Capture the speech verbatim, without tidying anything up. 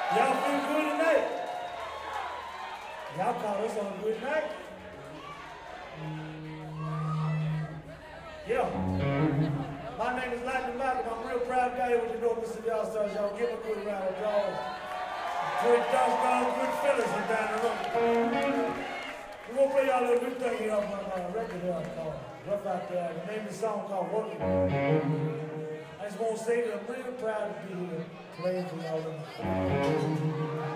Y'all feel good tonight? Y'all caught us on a good night? Yeah. My name is Lightning Malcolm. I'm real proud guy here with the North Mississippi All-Stars. Y'all give a good round of applause. Three doggone good fellas are down the road. We're going to play y'all a little new thing here off my uh, record here called Rough Out There. The name of the song called Working. I just want to say that I'm really proud to be here playing for y'all tonight.